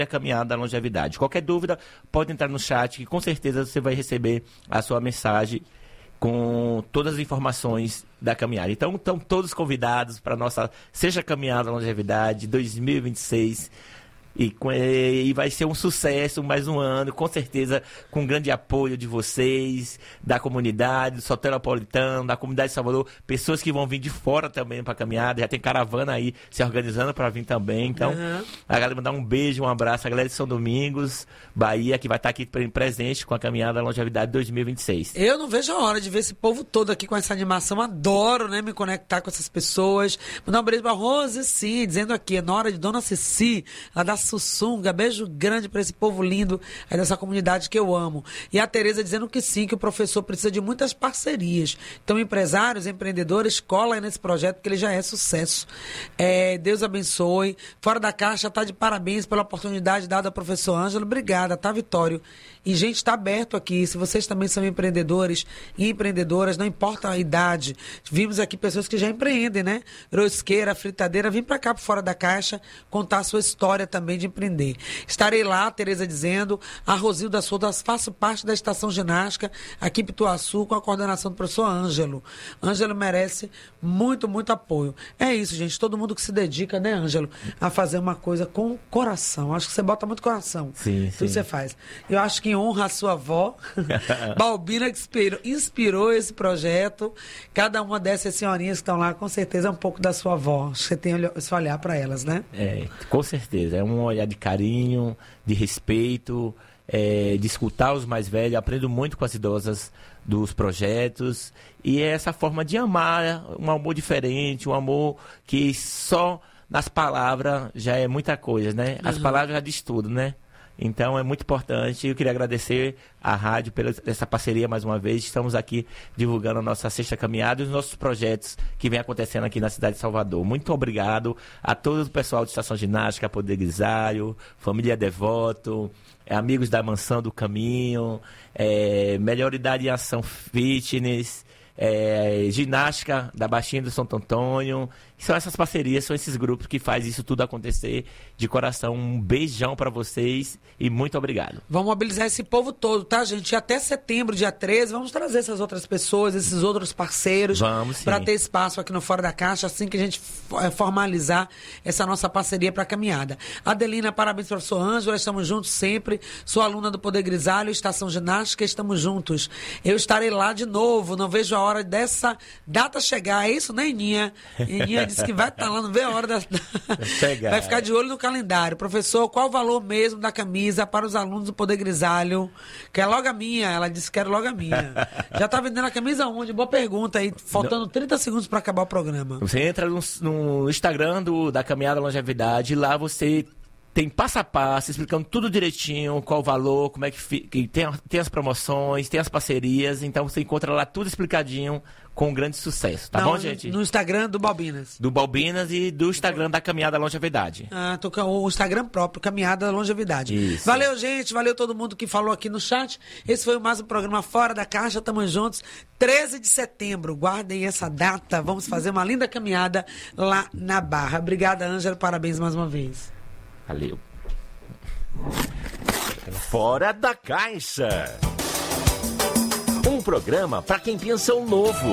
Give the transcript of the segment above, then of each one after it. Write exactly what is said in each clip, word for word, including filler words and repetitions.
a caminhada da longevidade. Qualquer dúvida, pode entrar no chat, que com certeza você vai receber a sua mensagem com todas as informações da caminhada. Então, estão todos convidados para a nossa Seja Caminhada da Longevidade dois mil e vinte e seis. E, e vai ser um sucesso, mais um ano, com certeza, com grande apoio de vocês, da comunidade, do Soteropolitano, da comunidade de Salvador, pessoas que vão vir de fora também para a caminhada, já tem caravana aí se organizando para vir também. Então, uhum. a galera mandar um beijo, um abraço, a galera de São Domingos, Bahia, que vai estar aqui presente com a caminhada Longevidade dois mil e vinte e seis. Eu não vejo a hora de ver esse povo todo aqui com essa animação, adoro, né, me conectar com essas pessoas. Mandar um beijo para Rose, sim, dizendo aqui, é na hora de Dona Ceci, lá da Sussunga, beijo grande para esse povo lindo aí dessa comunidade que eu amo. E a Tereza dizendo que sim, que o professor precisa de muitas parcerias. Então, empresários, empreendedores, colhem nesse projeto, porque ele já é sucesso. É, Deus abençoe. Fora da Caixa está de parabéns pela oportunidade dada ao professor Ângelo. Obrigada, tá, Vitório? E, gente, está aberto aqui. Se vocês também são empreendedores e empreendedoras, não importa a idade. Vimos aqui pessoas que já empreendem, né? Rosqueira, fritadeira, vim para cá, por Fora da Caixa, contar a sua história também de empreender. Estarei lá, Tereza dizendo, a Rosilda Souza, faço parte da Estação Ginástica, aqui em Pituaçu, com a coordenação do professor Ângelo. Ângelo merece muito, muito apoio. É isso, gente. Todo mundo que se dedica, né, Ângelo, a fazer uma coisa com coração. Acho que você bota muito coração. Sim, tudo que você faz. Eu acho que em honra a sua avó, Balbina, que inspirou, inspirou esse projeto. Cada uma dessas senhorinhas que estão lá, com certeza, é um pouco da sua avó. Acho que você tem esse olhar para elas, né? É, com certeza. É um olhar de carinho, de respeito, é, de escutar os mais velhos. Aprendo muito com as idosas dos projetos. E é essa forma de amar, um amor diferente, um amor que só nas palavras já é muita coisa, né? As uhum. palavras já diz tudo, né? Então é muito importante. Eu queria agradecer à rádio pela essa parceria mais uma vez. Estamos aqui divulgando a nossa Sexta Caminhada e os nossos projetos que vem acontecendo aqui na cidade de Salvador. Muito obrigado a todo o pessoal de Estação Ginástica, Poder Grisalho, Família Devoto, amigos da Mansão do Caminho, é, Melhor Idade em Ação Fitness, é, Ginástica da Baixinha do Santo Antônio. São essas parcerias, são esses grupos que fazem isso tudo acontecer. De coração, um beijão para vocês e muito obrigado. Vamos mobilizar esse povo todo, tá, gente? E até setembro, dia treze, vamos trazer essas outras pessoas, esses outros parceiros. Vamos, sim. Para ter espaço aqui no Fora da Caixa, assim que a gente formalizar essa nossa parceria para a caminhada. Adelina, parabéns, professor Ângelo, estamos juntos sempre. Sou aluna do Poder Grisalho, Estação Ginástica, estamos juntos. Eu estarei lá de novo, não vejo a hora dessa data chegar. É isso, né, Ininha? Ininha disse que vai estar lá, não vê a hora da... chegar. Vai ficar de olho no calendário. Professor, qual o valor mesmo da camisa para os alunos do Poder Grisalho? Quer logo a minha? Ela disse que quer logo a minha. Já tá vendendo a camisa onde? Boa pergunta aí, faltando trinta segundos para acabar o programa. Você entra no, no Instagram do, da Caminhada Longevidade, lá você tem passo a passo, explicando tudo direitinho, qual o valor, como é que, fi, que tem, tem as promoções, tem as parcerias, então você encontra lá tudo explicadinho, com grande sucesso, tá Não, bom, gente? No Instagram do Balbinas. Do Balbinas e do Instagram da Caminhada Longevidade. Ah, tô com o Instagram próprio, Caminhada Longevidade. Isso. Valeu, gente, valeu todo mundo que falou aqui no chat. Esse foi mais um programa Fora da Caixa, tamo juntos. treze de setembro, guardem essa data, vamos fazer uma linda caminhada lá na Barra. Obrigada, Ângelo, parabéns mais uma vez. Valeu. Fora da Caixa. Um programa para quem pensa o novo.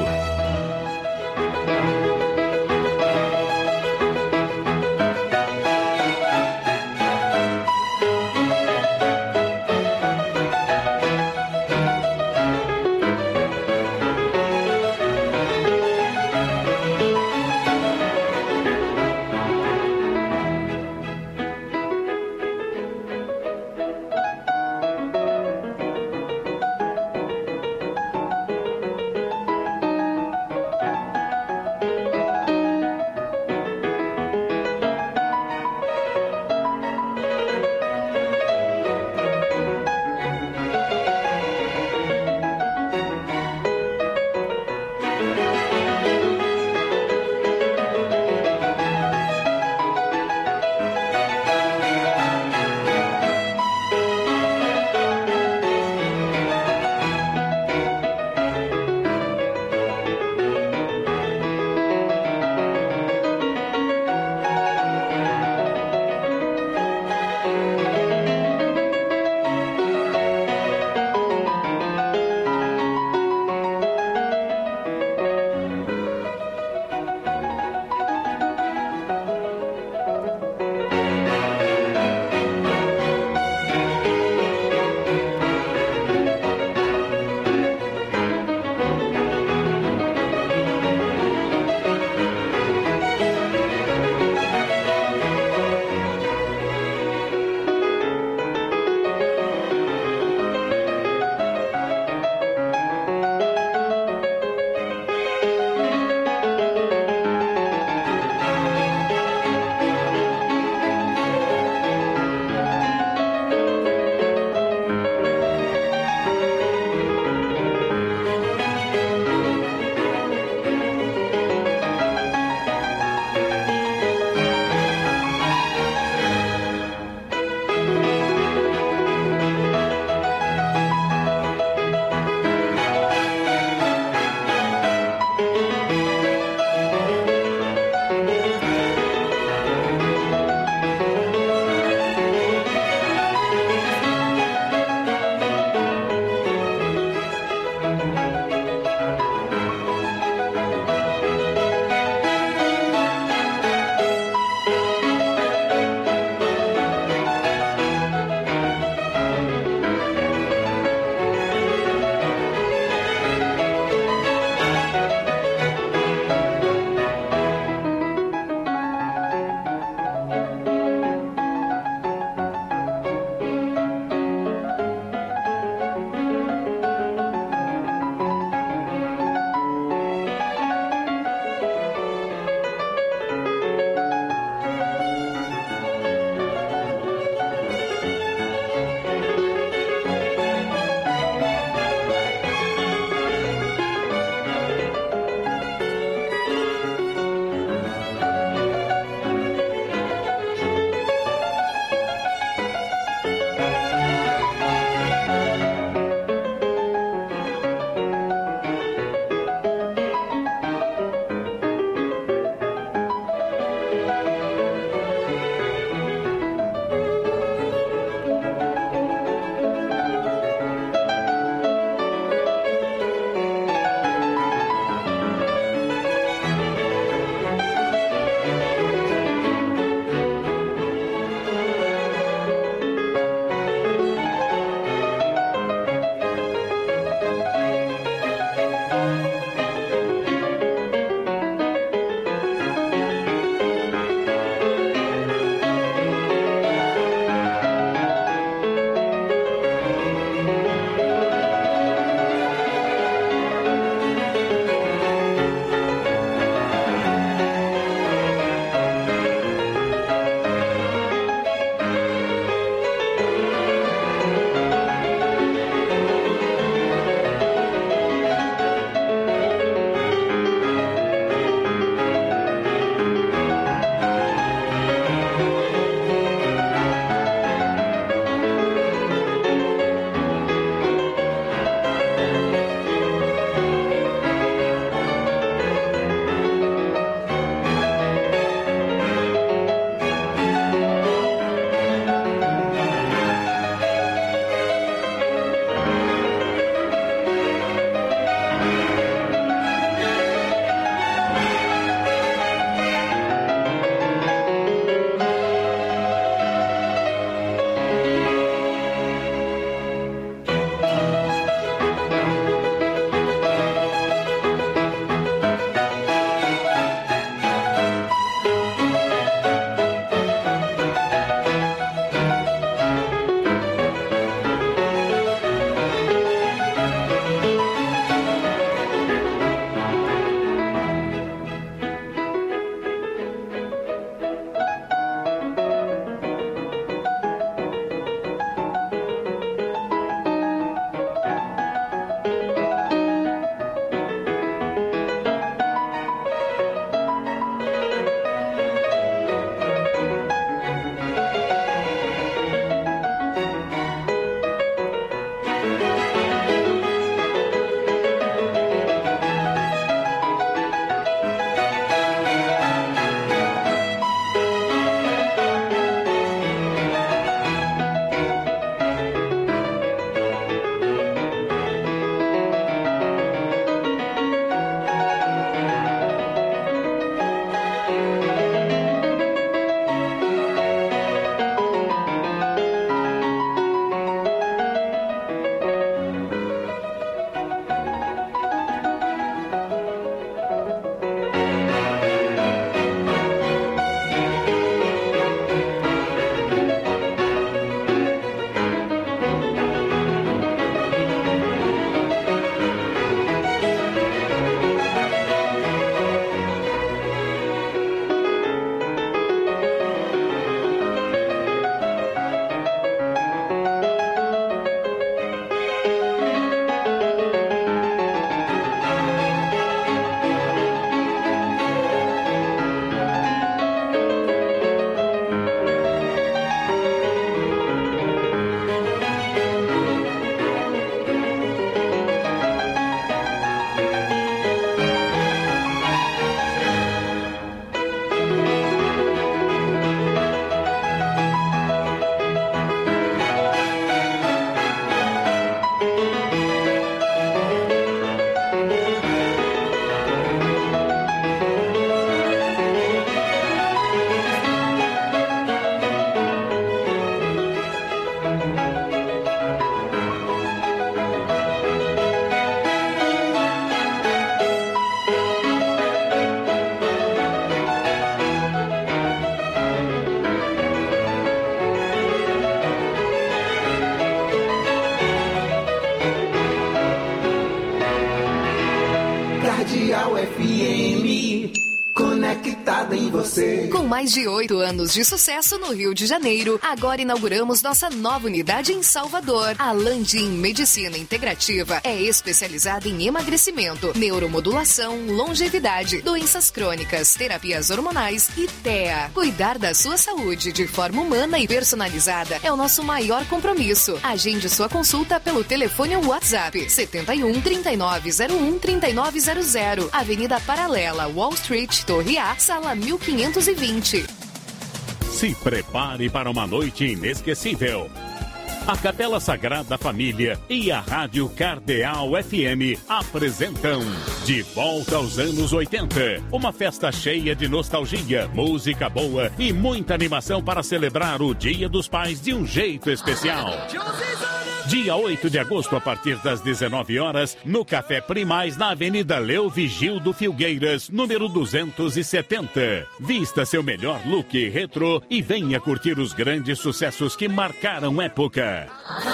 F M, conectada em você. Com mais de oito anos de sucesso no Rio de Janeiro, agora inauguramos nossa nova unidade em Salvador. A Landim Medicina Integrativa é especializada em emagrecimento, neuromodulação, longevidade, doenças crônicas, terapias hormonais e T E A. Cuidar da sua saúde de forma humana e personalizada é o nosso maior compromisso. Agende sua consulta pelo telefone ou WhatsApp setenta e um, trinta e nove zero um, trinta e nove zero zero, Avenida Paralela, Wall Street, Torre A, sala mil quinhentos e vinte. Se prepare para uma noite inesquecível. A Capela Sagrada Família e a Rádio Cardeal F M apresentam De Volta aos Anos oitenta. Uma festa cheia de nostalgia, música boa e muita animação para celebrar o Dia dos Pais de um jeito especial. Dia oito de agosto, a partir das dezenove horas, no Café Primaz, na Avenida Leo Vigildo Filgueiras, número duzentos e setenta. Vista seu melhor look retrô e venha curtir os grandes sucessos que marcaram época.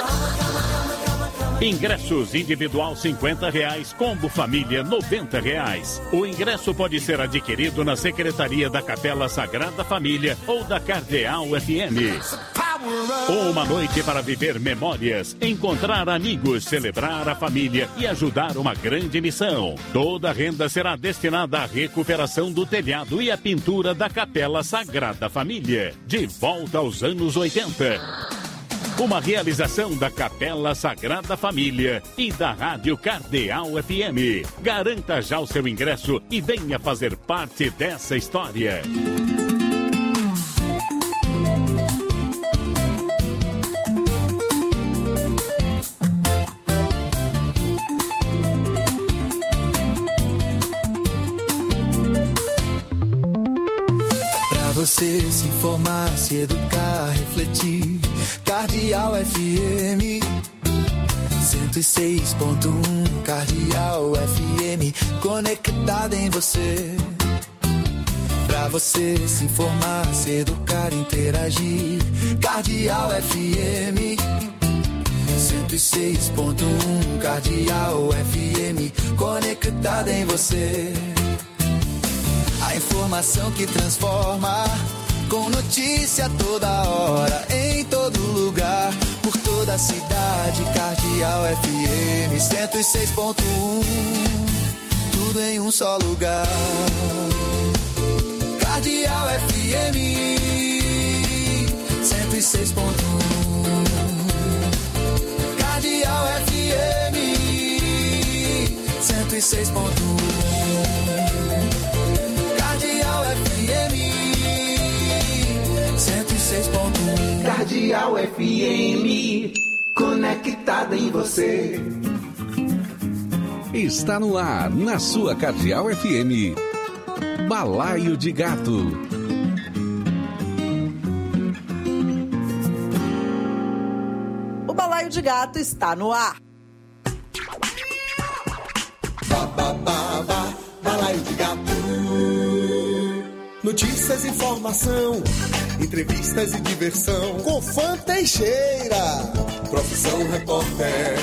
Ingressos individual cinquenta reais, combo família noventa reais. O ingresso pode ser adquirido na Secretaria da Capela Sagrada Família ou da Cardeal F M. Uma noite para viver memórias, encontrar amigos, celebrar a família e ajudar uma grande missão. Toda a renda será destinada à recuperação do telhado e à pintura da Capela Sagrada Família. De volta aos anos oitenta. Uma realização da Capela Sagrada Família e da Rádio Cardeal F M. Garanta já o seu ingresso e venha fazer parte dessa história. Você se informar, se educar, refletir. Cardeal F M cento e seis ponto um. Cardeal F M conectada em você. Pra você se informar, se educar, interagir. Cardeal F M cento e seis ponto um. Cardeal F M conectada em você. A informação que transforma, com notícia toda hora, em todo lugar, por toda a cidade. Cardeal F M cento e seis ponto um, tudo em um só lugar. Cardeal F M cento e seis ponto um. Cardeal F M cento e seis ponto um. F M cento e seis ponto um. Cardeal F M, conectada em você. Está no ar, na sua Cardeal F M, Balaio de Gato. O Balaio de Gato está no ar. Ba, ba, ba, ba, Balaio de Gato. Notícias, informação, entrevistas e diversão. Com Fã Teixeira, profissão repórter.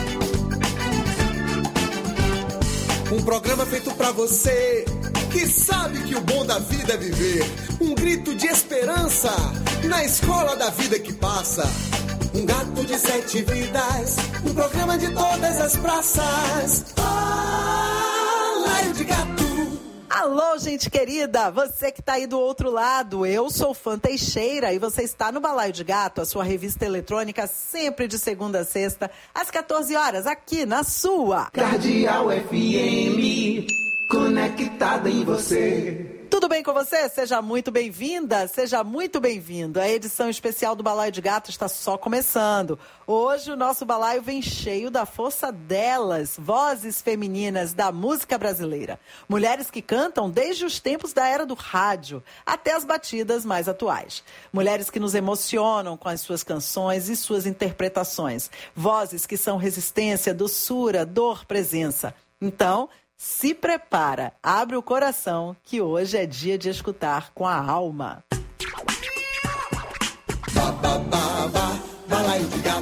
Um programa feito pra você que sabe que o bom da vida é viver. Um grito de esperança na escola da vida que passa. Um gato de sete vidas, um programa de todas as praças. Balaio de Gato. Alô, gente querida, você que tá aí do outro lado, eu sou Fã Teixeira e você está no Balaio de Gato, a sua revista eletrônica sempre de segunda a sexta, às quatorze horas, aqui na sua Cardeal F M, conectada em você. Tudo bem com você? Seja muito bem-vinda, seja muito bem-vindo. A edição especial do Balaio de Gato está só começando. Hoje o nosso balaio vem cheio da força delas, vozes femininas da música brasileira. Mulheres que cantam desde os tempos da era do rádio até as batidas mais atuais. Mulheres que nos emocionam com as suas canções e suas interpretações. Vozes que são resistência, doçura, dor, presença. Então, se prepara, abre o coração, que hoje é dia de escutar com a alma. Ba, ba, ba, ba, Balaio de Gato.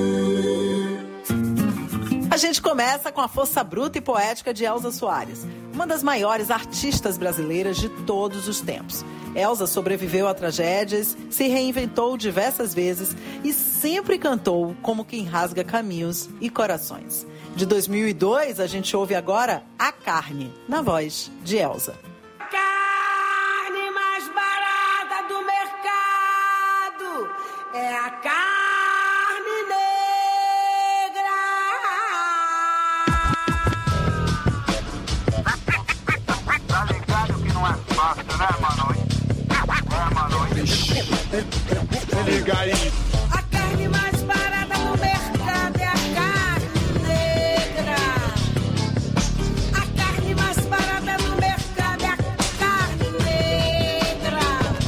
A gente começa com a força bruta e poética de Elza Soares. uma das maiores artistas brasileiras de todos os tempos. Elza sobreviveu a tragédias, se reinventou diversas vezes e sempre cantou como quem rasga caminhos e corações. De dois mil e dois, a gente ouve agora A Carne, na voz de Elza. Carne mais barata do mercado é a carne negra. Tá ligado que não é fácil, né, mano? É, mano. Se liga aí. A carne mais barata do mercado é a carne negra. A carne mais barata do mercado é a carne negra.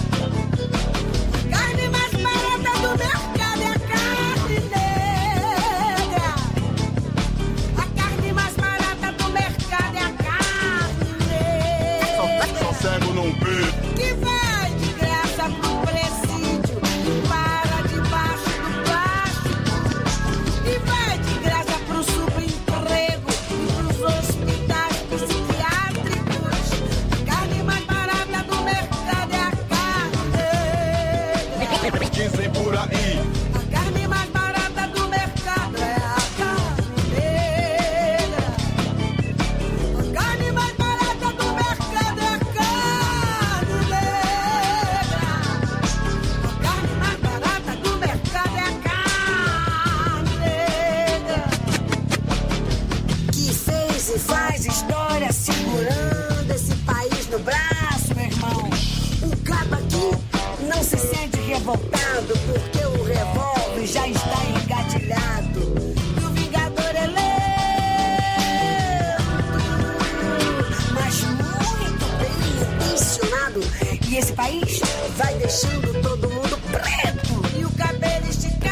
A carne mais barata do mercado é a carne negra. A carne mais barata do mercado é a carne negra. Só cego não vê. Que vai de graça pro presídio e para debaixo do plástico. E vai de graça pro subemprego e pros hospitais psiquiátricos. A carne mais barata do mercado é a carne negra. Dizem por aí. A carne mais barata do mercado é a carne negra. A carne mais barata do mercado é a carne negra. A carne mais barata do mercado é a carne negra. Que fez e faz história segurando esse país no braço, meu irmão. O cabo aqui não se sente revoltado porque o revólver já está engatilhado. E o vingador é lento, mas muito bem intencionado. E esse país vai deixando todo mundo preto e o cabelo esticado.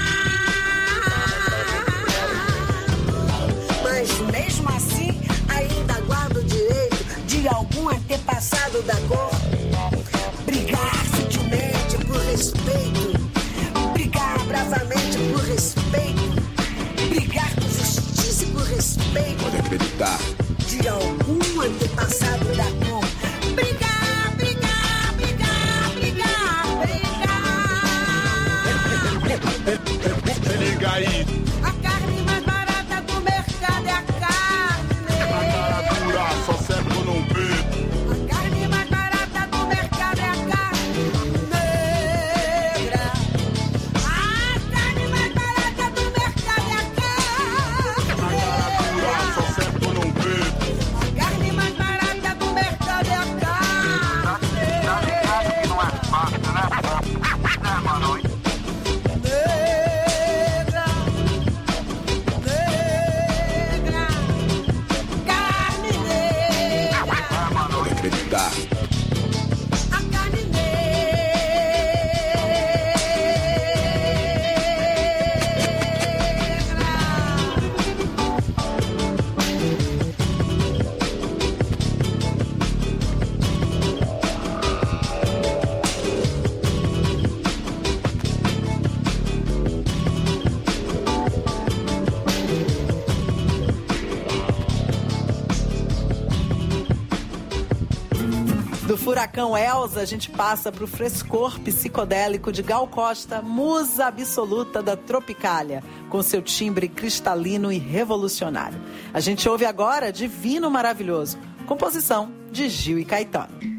Mas mesmo assim ainda guarda o direito de algum antepassado da cor brigar sutilmente por respeito, brigar bravamente por respeito, brigar por justiça e por respeito. Pode acreditar. De algum antepassado da cor. Brigar, brigar, brigar, brigar, brigar. Se liga aí. A carne mais barata do mercado é a carne negra. Cara dura, só cego não vê. A carne mais barata do mercado é a carne negra. A carne mais barata do mercado é a carne negra. Só cego não vê. A carne mais barata do mercado é a carne Tá ligado que não é fácil, né? É, mano. negra. Negra. Carne negra. Pode acreditar. A carne Do furacão Elza, a gente passa pro frescor psicodélico de Gal Costa, musa absoluta da Tropicália, com seu timbre cristalino e revolucionário. A gente ouve agora Divino Maravilhoso, composição de Gil e Caetano.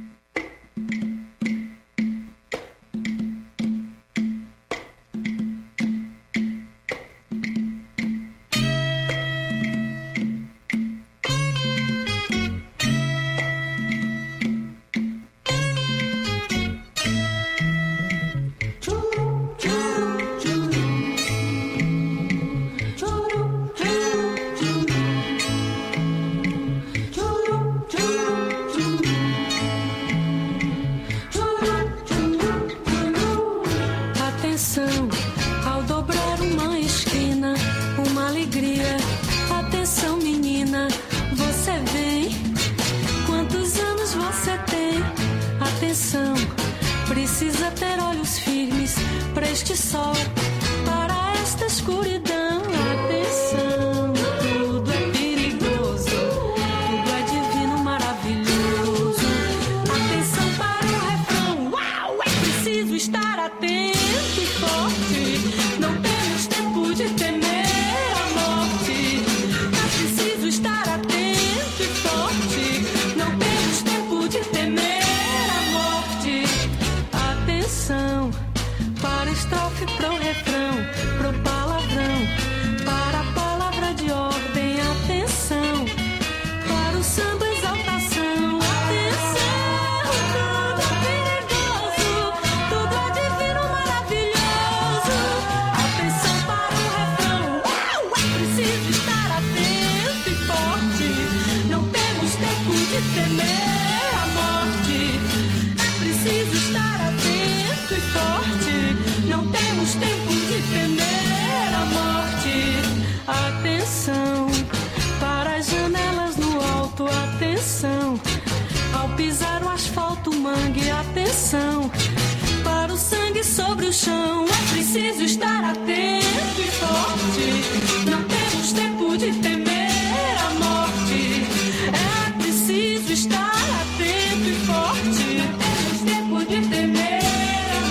sangue, atenção. Para o sangue sobre o chão, é preciso estar atento e forte. Não temos tempo de temer a morte. É preciso estar atento e forte. Não temos tempo de temer a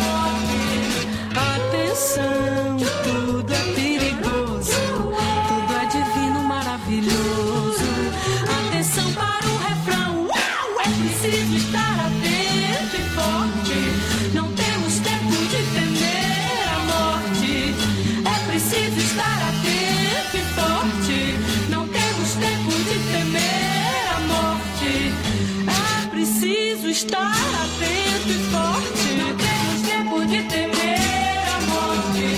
morte. Atenção, tudo é perigoso, tudo é divino, maravilhoso. Atenção para o refrão, é preciso estar atento e forte. Não temos tempo de temer a morte. É preciso estar atento e forte. Não temos tempo de temer a morte. É preciso estar atento e forte. Não temos tempo de temer a morte.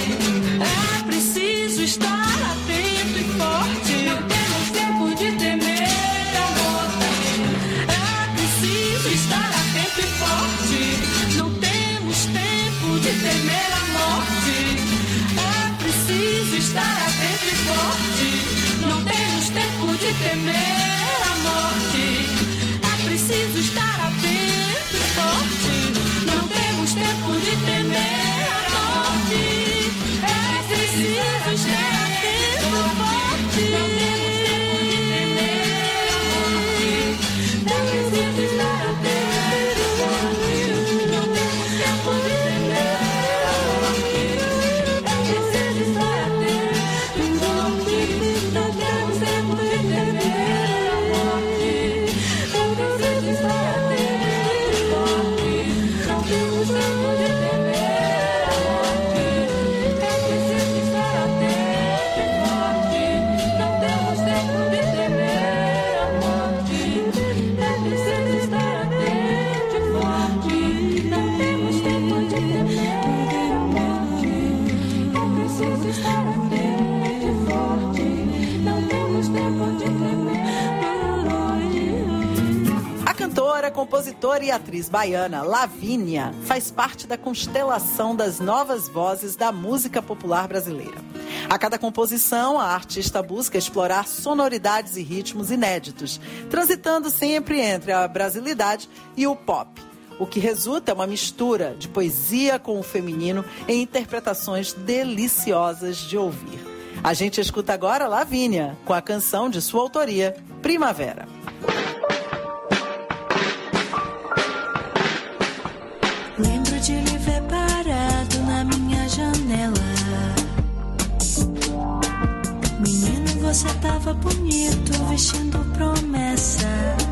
É preciso estar atento e forte. Não temos tempo de temer a morte. É preciso estar atento e forte. Não temos tempo de temer a morte. É preciso estar atento e forte. Não temos tempo de temer a morte. É preciso estar atento e forte. Não temos tempo de temer a morte. É preciso estar atento e forte. Não temos tempo de temer a morte. É preciso estar atento e forte. Não temos tempo de temer a morte. É preciso estar atento e forte. Não temos tempo de temer a morte. É preciso estar atento e forte. Não temos tempo de temer a morte. É preciso estar atento e forte. Não temos tempo de temer a morte. É preciso estar atento e forte. Não temos tempo de temer a morte. É preciso estar atento e forte. Não temos tempo de temer a morte. A cantora, compositora e atriz baiana Lavínia faz parte da constelação das novas vozes da música popular brasileira. A cada composição, a artista busca explorar sonoridades e ritmos inéditos, transitando sempre entre a brasilidade e o pop. O que resulta é uma mistura de poesia com o feminino em interpretações deliciosas de ouvir. A gente escuta agora Lavínia, com a canção de sua autoria, Primavera. Lembro de lhe ver parado na minha janela. Menino, você tava bonito, vestindo promessa.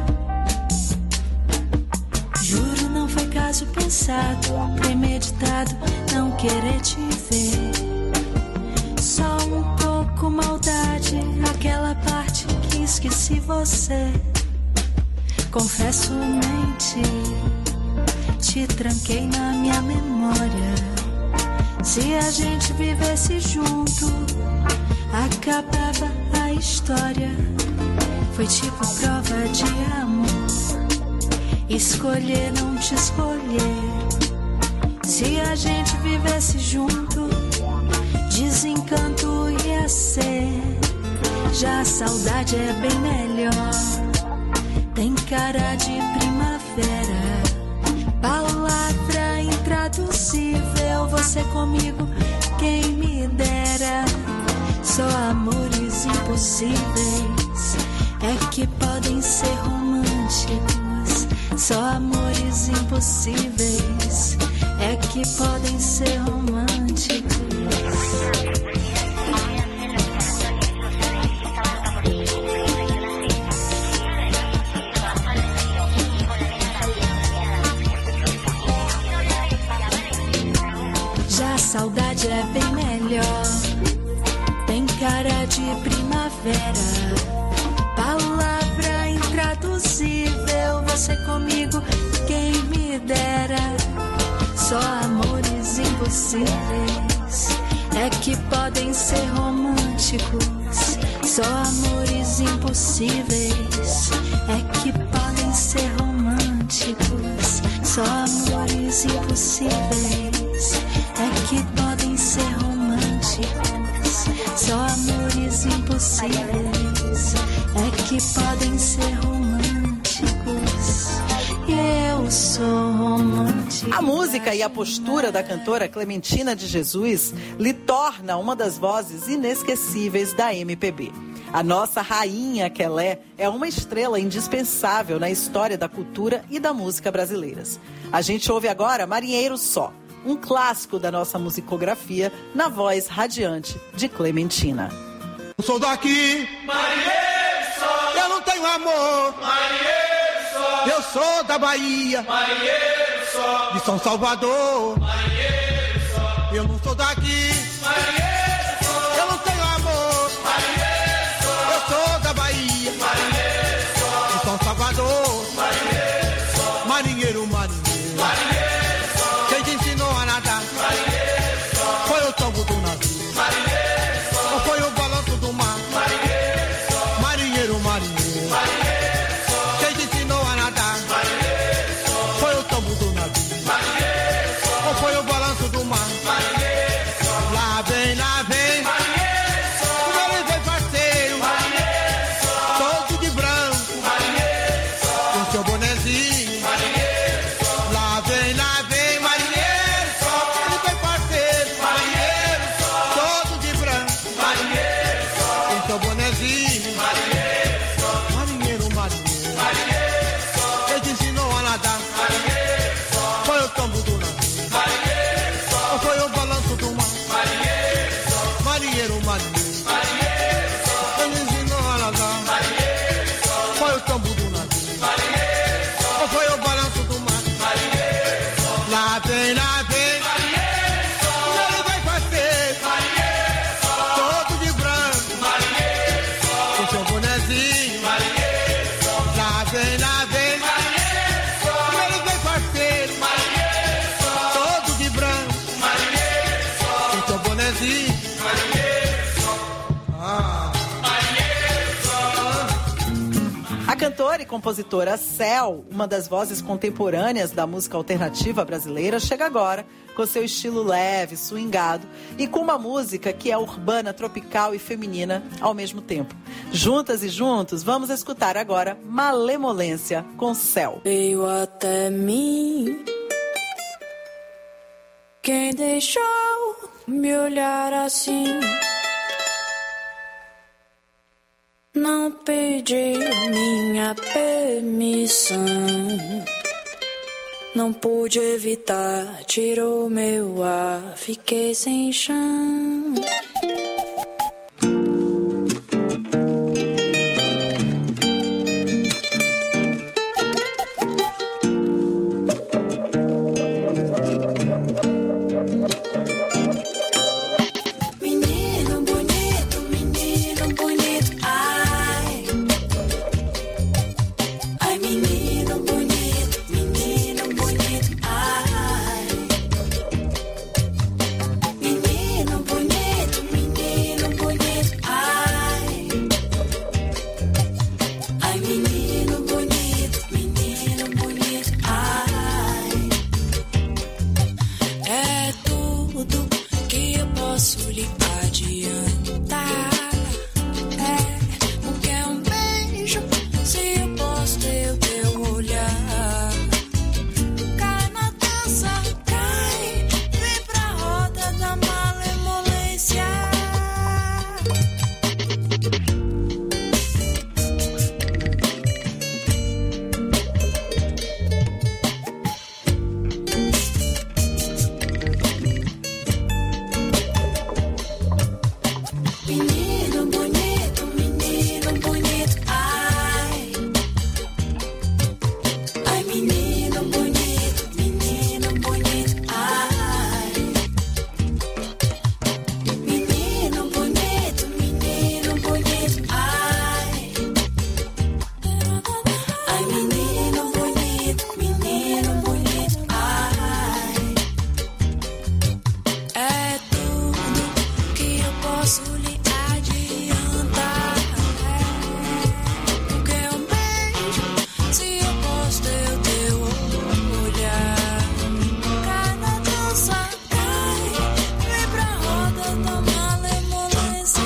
Juro, não foi caso pensado, premeditado, não querer te ver. Só um pouco maldade, aquela parte que esqueci você. Confesso, menti, te tranquei na minha memória. Se a gente vivesse junto, acabava a história. Foi tipo prova de amor, escolher não te escolher. Se a gente vivesse junto, desencanto ia ser. Já a saudade é bem melhor, tem cara de primavera. Palavra intraduzível, você comigo, quem me dera. Só amores impossíveis é que podem ser românticos. Só amores impossíveis é que podem ser românticos. Já a saudade é bem melhor, tem cara de primavera. Palavra intraduzível, você comigo, quem me dera. Só amores impossíveis é que podem ser românticos. Só amores impossíveis é que podem ser românticos. Só amores impossíveis é que podem ser românticos. Só amores impossíveis é que podem ser românticos. E eu eu sou romântica. A música e a postura da cantora Clementina de Jesus lhe torna uma das vozes inesquecíveis da M P B. A nossa rainha Quelé é uma estrela indispensável na história da cultura e da música brasileiras. A gente ouve agora Marinheiro Só, um clássico da nossa musicografia, na voz radiante de Clementina. Eu sou daqui, marinheiro só. Eu não tenho amor, marinheiro só. Eu sou da Bahia, marinheiro só. De São Salvador, marinheiro só. Eu não sou daqui, marinheiro só. Eu não tenho amor, marinheiro só. Eu sou da Bahia, marinheiro só. De São Salvador, marinheiro só. Marinheiro, marinheiro, marinheiro só. Quem te ensinou a nadar, marinheiro só. Foi o tombo do navio, marinheiro só. Ou foi o balanço do mar, marinheiro só. Marinheiro, marinheiro, marinheiro só. Quem te ensinou a nadar, marinheiro só. Foi o tombo do navio, marinheiro só. Ou foi o balanço do mar, marinheiro só. Lá vem, lá vem, marinheiro só. Ele vem parceiro, marinheiro só. Todo de branco, marinheiro só. Com seu bonezinho, marinheiro só. Lá vem, lá vem, marinheiro só. Ele vem parceiro, marinheiro só. Todo de branco, marinheiro só. Com seu bonezinho, marinheiro só. Marinheiro, marinheiro, marinheiro só. Quem te ensinou a nadar, marinheiro só. Foi o tombo do navio, marinheiro só. Ou foi o balanço do mar, marinheiro só. Marinheiro, marinheiro, marinheiro só. Quem te ensinou a nadar, marinheiro só. Foi o tombo do navio, marinheiro só. Ou foi o balanço do mar, marinheiro só. Lá vem, lá vem, marinheiro só. Ele vai fazer, marinheiro só. Todo de branco, marinheiro só. Com seu bonezinho, marinheiro só. Lá vem, lá vem, marinheiro só. Ele vai fazer, marinheiro só. Todo de branco, marinheiro só. Com seu bonezinho, marinheiro só. Ah. Marinheiro só. A cantora e compositora Céu, uma das vozes contemporâneas da música alternativa brasileira, chega agora com seu estilo leve, swingado e com uma música que é urbana, tropical e feminina ao mesmo tempo. Juntas e juntos, vamos escutar agora Malemolência com Céu. Veio até mim quem deixou me olhar assim. Não pediu minha permissão, não pude evitar, tirou meu ar, fiquei sem chão. Menino bonito, menino bonito, ai. Ai, menino bonito, menino bonito, ai. Menino bonito, menino bonito, ai. Ai, menino bonito, menino bonito, ai. É tudo que eu posso lhe adiantar. É o que é um beijo, se eu posso ter o teu olhar. Cai na dança, cai, vem pra roda da malemolência. Menino bonito, menino bonito, ai. Ai, menino bonito, menino bonito, ai. Menino bonito, menino bonito, ai. Ai, menino bonito, menino bonito, ai. É tudo que eu posso lhe adiantar. Porque é um beijo, se eu posso ter o teu olhar. Cai na dança, cai, vem pra roda da malemolência.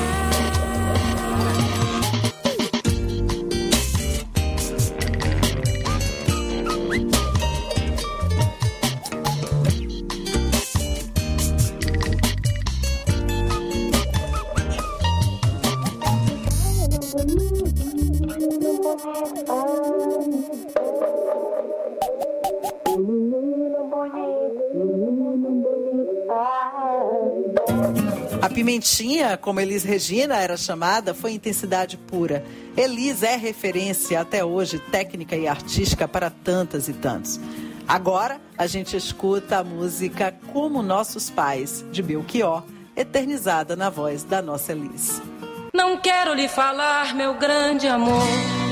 A Pimentinha, como Elis Regina era chamada, foi intensidade pura. Elis é referência até hoje, técnica e artística para tantas e tantos. Agora, a gente escuta a música Como Nossos Pais, de Belchior, eternizada na voz da nossa Elis. Não quero lhe falar, meu grande amor,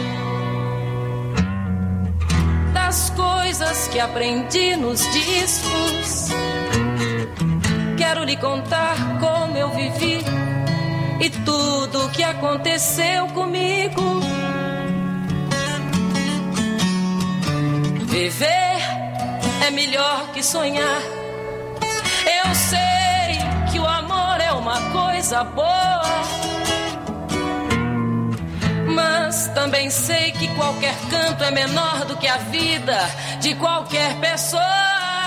das coisas que aprendi nos discos. Quero lhe contar como eu vivi e tudo o que aconteceu comigo. Viver é melhor que sonhar. Eu sei que o amor é uma coisa boa, mas também sei que qualquer canto é menor do que a vida de qualquer pessoa.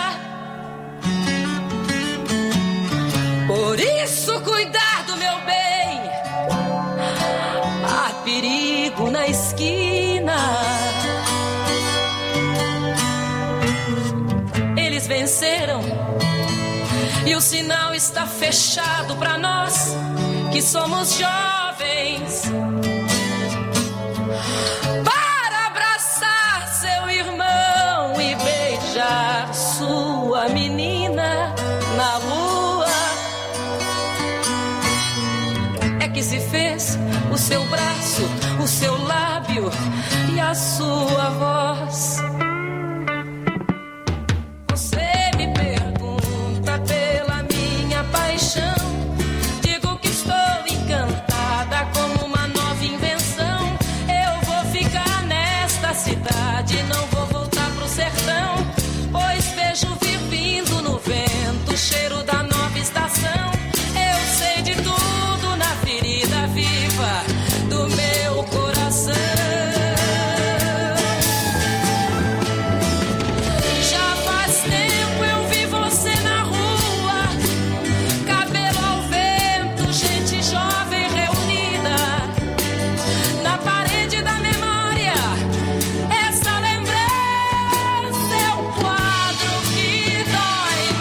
Por isso, cuidar do meu bem. Há perigo na esquina. Eles venceram e o sinal está fechado para nós que somos jovens. Para abraçar seu irmão e beijar sua menina na lua. Que se fez o seu braço, o seu lábio e a sua voz. Você me pergunta pela minha paixão, digo que estou encantada como uma nova invenção. Eu vou ficar nesta cidade, não vou voltar pro sertão, pois vejo vir vindo no vento o cheiro da nova estação. Eu sei de tudo ferida viva do meu coração. Já faz tempo eu vi você na rua, cabelo ao vento, gente jovem reunida na parede da memória. Essa lembrança é um quadro que dói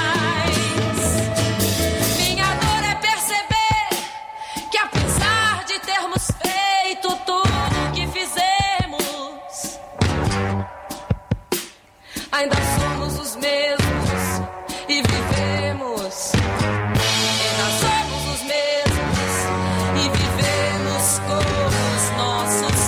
mais. Minha dor é perceber que apesar de termos feito tudo o que fizemos, ainda somos os mesmos e vivemos. Ainda somos os mesmos e vivemos como os nossos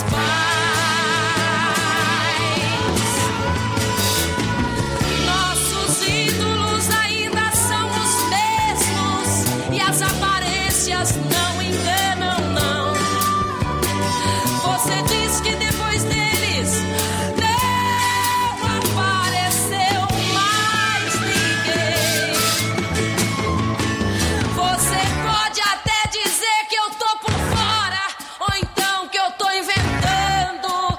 pais. Nossos ídolos ainda são os mesmos e as aparências não enganam, não. Você diz que depois deles não apareceu mais ninguém. Você pode até dizer que eu tô por fora, ou então que eu tô inventando,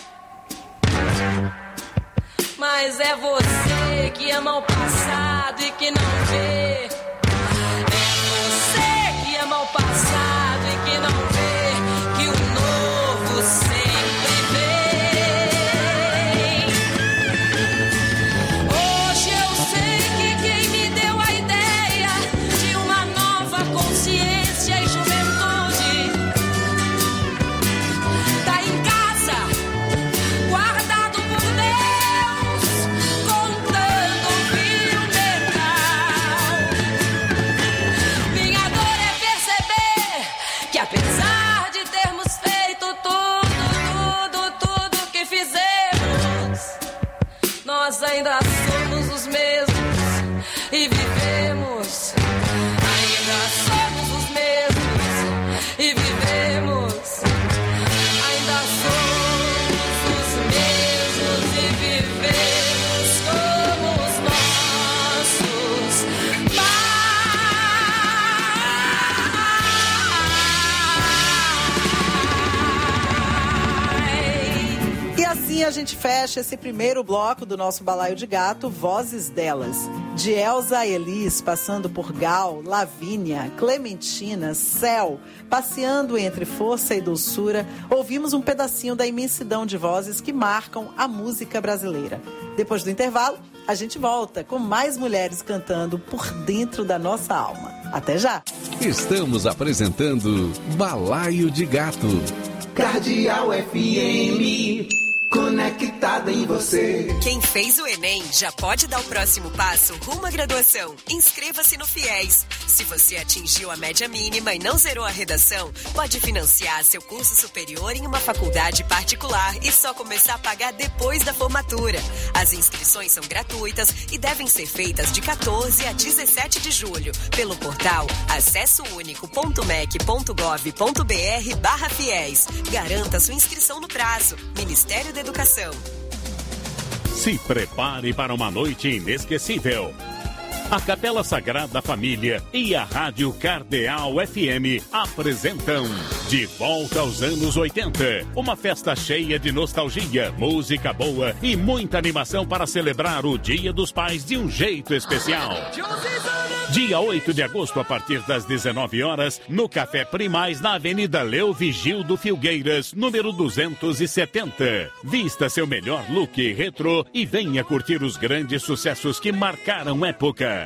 mas é você que ama o passado e que não vê. Você que ama o passado e que não vê que o novo sempre vem. Hoje eu sei que quem me deu a ideia de uma nova consciência e juventude tá em casa, guardado por Deus, contando um fio mental. Minha dor é perceber que apesar de termos feito tudo, tudo, tudo que fizemos, nós ainda somos os mesmos e vivemos. Ainda somos os mesmos e vivemos. Ainda somos os mesmos e vivemos como os nossos E assim a gente fecha esse primeiro bloco do nosso Balaio de Gato, Vozes Delas. De Elza Elis, passando por Gal, Lavínia, Clementina, Céu, passeando entre força e doçura, ouvimos um pedacinho da imensidão de vozes que marcam a música brasileira. Depois do intervalo, a gente volta com mais mulheres cantando por dentro da nossa alma. Até já! Estamos apresentando Balaio de Gato. Cardeal F M, conectada em você. Quem fez o Enem já pode dar o próximo passo rumo à graduação. Inscreva-se no FIES. Se você atingiu a média mínima e não zerou a redação, pode financiar seu curso superior em uma faculdade particular e só começar a pagar depois da formatura. As inscrições são gratuitas e devem ser feitas de quatorze a dezessete de julho pelo portal acessounico.mec.gov.br barra FIES. Garanta sua inscrição no prazo. Ministério da Educação. Se prepare para uma noite inesquecível. A Capela Sagrada Família e a Rádio Cardeal F M apresentam De Volta aos Anos oitenta. Uma festa cheia de nostalgia, música boa e muita animação para celebrar o Dia dos Pais de um jeito especial. Dia oito de agosto, a partir das dezenove horas, no Café Primaz, na Avenida Leo Vigildo Filgueiras, número duzentos e setenta. Vista seu melhor look retrô e venha curtir os grandes sucessos que marcaram época.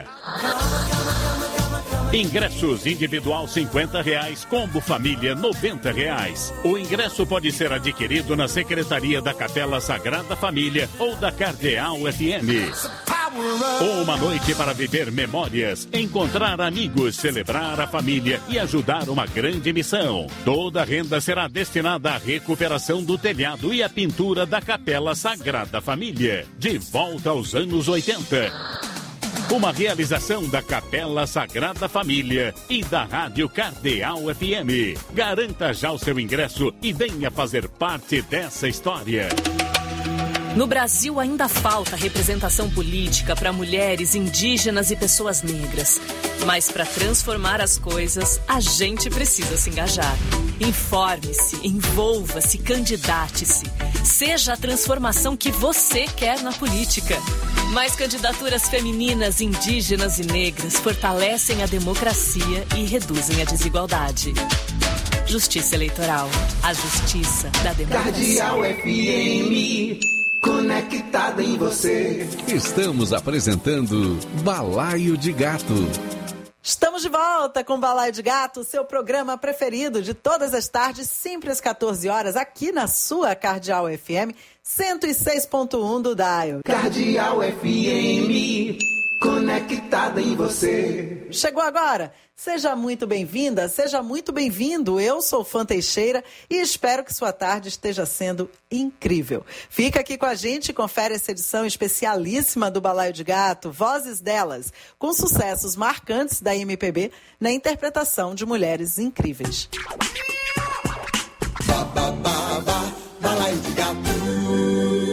Ingressos individual cinquenta reais, combo família noventa reais. O ingresso pode ser adquirido na Secretaria da Capela Sagrada Família ou da Cardeal F M. Uma noite para viver memórias, encontrar amigos, celebrar a família e ajudar uma grande missão. Toda a renda será destinada à recuperação do telhado e à pintura da Capela Sagrada Família. De volta aos anos oitenta. Uma realização da Capela Sagrada Família e da Rádio Cardeal F M. Garanta já o seu ingresso e venha fazer parte dessa história. No Brasil ainda falta representação política para mulheres, indígenas e pessoas negras. Mas para transformar as coisas, a gente precisa se engajar. Informe-se, envolva-se, candidate-se. Seja a transformação que você quer na política. Mais candidaturas femininas, indígenas e negras fortalecem a democracia e reduzem a desigualdade. Justiça Eleitoral. A justiça da democracia. Cardeal F M, conectada em você. Estamos apresentando Balaio de Gato. Estamos de volta com Balaio de Gato, seu programa preferido de todas as tardes, sempre às quatorze horas, aqui na sua Cardeal F M, cento e seis ponto um do Dial. Cardeal F M, conectada em você. Chegou agora? Seja muito bem-vinda, seja muito bem-vindo. Eu sou Fã Teixeira e espero que sua tarde esteja sendo incrível. Fica aqui com a gente e confere essa edição especialíssima do Balaio de Gato, Vozes Delas, com sucessos marcantes da M P B na interpretação de mulheres incríveis. Ba, ba, ba, ba, Balaio de Gato.